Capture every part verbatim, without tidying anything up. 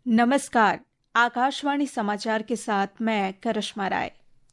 नमस्कार। आकाशवाणी समाचार के साथ मैं करिश्मा राय।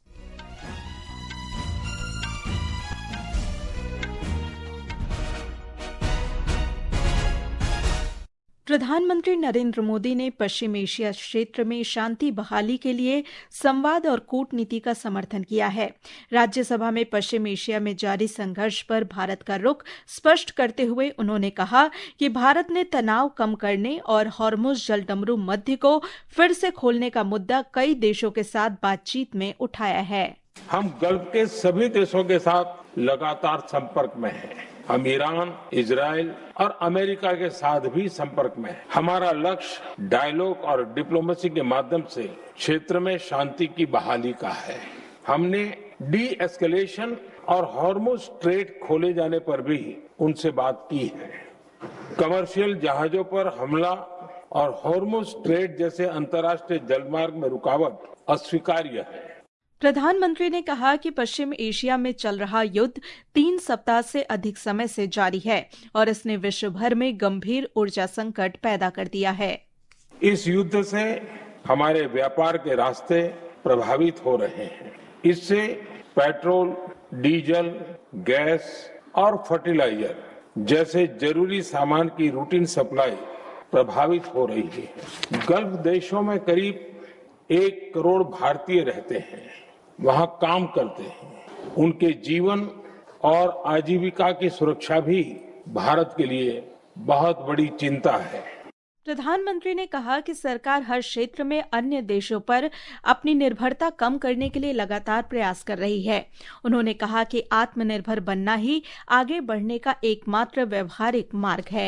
प्रधानमंत्री नरेंद्र मोदी ने पश्चिम एशिया क्षेत्र में शांति बहाली के लिए संवाद और कूटनीति का समर्थन किया है। राज्यसभा में पश्चिम एशिया में जारी संघर्ष पर भारत का रुख स्पष्ट करते हुए उन्होंने कहा कि भारत ने तनाव कम करने और हॉर्मुज़ जलडमरू मध्य को फिर से खोलने का मुद्दा कई देशों के साथ बातचीत में उठाया है। हम गल्फ के सभी देशों के साथ लगातार संपर्क में हैं। हम ईरान, इजराइल और अमेरिका के साथ भी संपर्क में हैं। हमारा लक्ष्य डायलॉग और डिप्लोमेसी के माध्यम से क्षेत्र में शांति की बहाली का है। हमने डी एस्केलेशन और हॉर्मुज़ स्ट्रेट खोले जाने पर भी उनसे बात की है। कमर्शियल जहाजों पर हमला और हॉर्मुज़ स्ट्रेट जैसे अंतर्राष्ट्रीय जलमार्ग में रुकावट अस्वीकार्य है। प्रधानमंत्री ने कहा कि पश्चिम एशिया में चल रहा युद्ध तीन सप्ताह से अधिक समय से जारी है और इसने विश्व भर में गंभीर ऊर्जा संकट पैदा कर दिया है। इस युद्ध से हमारे व्यापार के रास्ते प्रभावित हो रहे हैं। इससे पेट्रोल, डीजल, गैस और फर्टिलाइजर जैसे जरूरी सामान की रूटीन सप्लाई प्रभावित हो रही है। गल्फ देशों में करीब एक करोड़ भारतीय रहते हैं, वहां काम करते हैं। उनके जीवन और आजीविका की सुरक्षा भी भारत के लिए बहुत बड़ी चिंता है। प्रधानमंत्री ने कहा कि सरकार हर क्षेत्र में अन्य देशों पर अपनी निर्भरता कम करने के लिए लगातार प्रयास कर रही है। उन्होंने कहा कि आत्मनिर्भर बनना ही आगे बढ़ने का एकमात्र व्यवहारिक मार्ग है।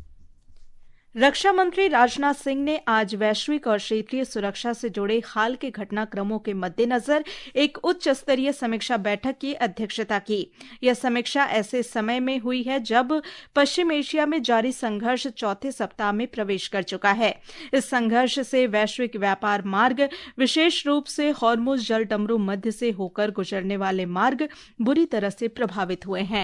रक्षा मंत्री राजनाथ सिंह ने आज वैश्विक और क्षेत्रीय सुरक्षा से जुड़े हाल के घटनाक्रमों के मद्देनजर एक उच्च स्तरीय समीक्षा बैठक की अध्यक्षता की। यह समीक्षा ऐसे समय में हुई है जब पश्चिम एशिया में जारी संघर्ष चौथे सप्ताह में प्रवेश कर चुका है। इस संघर्ष से वैश्विक व्यापार मार्ग, विशेष रूप से हॉर्मुज़ जलडमरू मध्य से होकर गुजरने वाले मार्ग बुरी तरह से प्रभावित हुए हैं।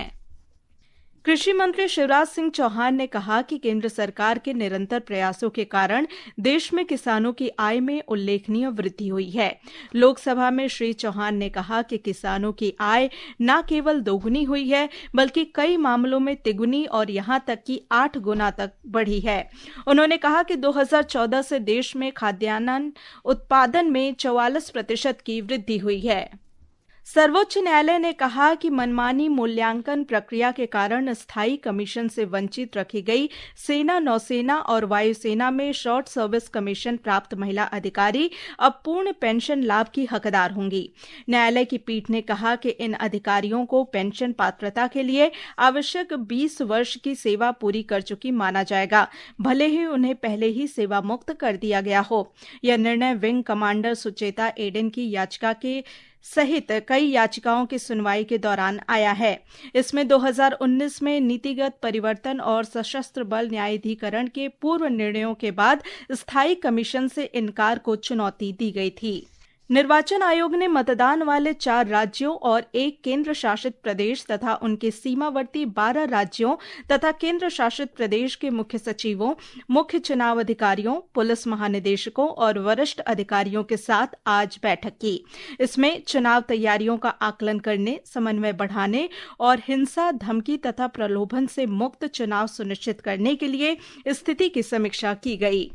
कृषि मंत्री शिवराज सिंह चौहान ने कहा कि केंद्र सरकार के निरंतर प्रयासों के कारण देश में किसानों की आय में उल्लेखनीय वृद्धि हुई है। लोकसभा में श्री चौहान ने कहा कि किसानों की आय न केवल दोगुनी हुई है बल्कि कई मामलों में तिगुनी और यहां तक कि आठ गुना तक बढ़ी है। उन्होंने कहा कि दो हज़ार चौदह से देश में खाद्यान्न उत्पादन में चौवालीस प्रतिशत की वृद्धि हुई है। सर्वोच्च न्यायालय ने कहा कि मनमानी मूल्यांकन प्रक्रिया के कारण स्थायी कमीशन से वंचित रखी गई सेना, नौसेना और वायुसेना में शॉर्ट सर्विस कमीशन प्राप्त महिला अधिकारी अब पूर्ण पेंशन लाभ की हकदार होंगी। न्यायालय की पीठ ने कहा कि इन अधिकारियों को पेंशन पात्रता के लिए आवश्यक बीस वर्ष की सेवा पूरी कर चुकी माना जाएगा, भले ही उन्हें पहले ही सेवा मुक्त कर दिया गया हो। यह निर्णय विंग कमांडर सुचेता एडेन की याचिका के सहित कई याचिकाओं की सुनवाई के दौरान आया है। इसमें दो हज़ार उन्नीस में नीतिगत परिवर्तन और सशस्त्र बल न्यायाधिकरण के पूर्व निर्णयों के बाद स्थायी कमीशन से इनकार को चुनौती दी गई थी। निर्वाचन आयोग ने मतदान वाले चार राज्यों और एक केंद्र शासित प्रदेश तथा उनके सीमावर्ती बारह राज्यों तथा केंद्र शासित प्रदेश के मुख्य सचिवों, मुख्य चुनाव अधिकारियों, पुलिस महानिदेशकों और वरिष्ठ अधिकारियों के साथ आज बैठक की। इसमें चुनाव तैयारियों का आकलन करने, समन्वय बढ़ाने और हिंसा, धमकी तथा प्रलोभन से मुक्त चुनाव सुनिश्चित करने के लिए स्थिति की समीक्षा की गई।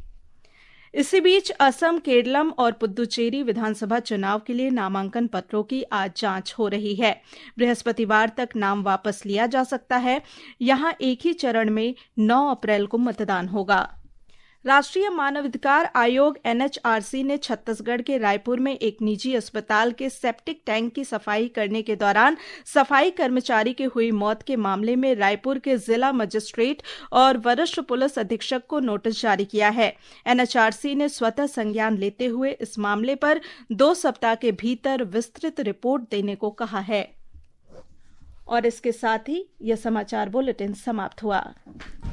इसी बीच असम, केरलम और पुद्दुचेरी विधानसभा चुनाव के लिए नामांकन पत्रों की आज जांच हो रही है। बृहस्पतिवार तक नाम वापस लिया जा सकता है। यहां एक ही चरण में नौ अप्रैल को मतदान होगा। राष्ट्रीय मानवाधिकार आयोग एन एच आर सी ने छत्तीसगढ़ के रायपुर में एक निजी अस्पताल के सेप्टिक टैंक की सफाई करने के दौरान सफाई कर्मचारी की हुई मौत के मामले में रायपुर के जिला मजिस्ट्रेट और वरिष्ठ पुलिस अधीक्षक को नोटिस जारी किया है। एन एच आर सी ने स्वतः संज्ञान लेते हुए इस मामले पर दो सप्ताह के भीतर विस्तृत रिपोर्ट देने को कहा है। और इसके साथ ही यह समाचार बुलेटिन समाप्त हुआ।